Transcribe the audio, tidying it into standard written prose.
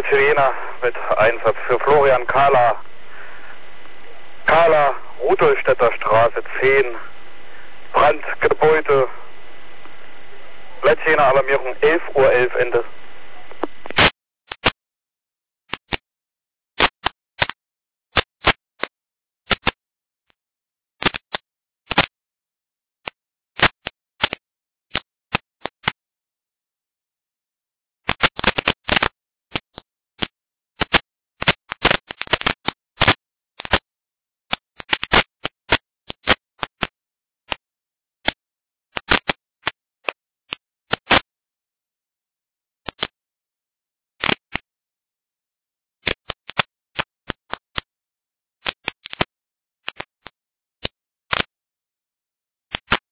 Sirene mit Einsatz für Florian Kahler. Kahler, Rudolstädter Straße 10, Brandgebäude, Leitjähner Alarmierung 11:11 Uhr Ende.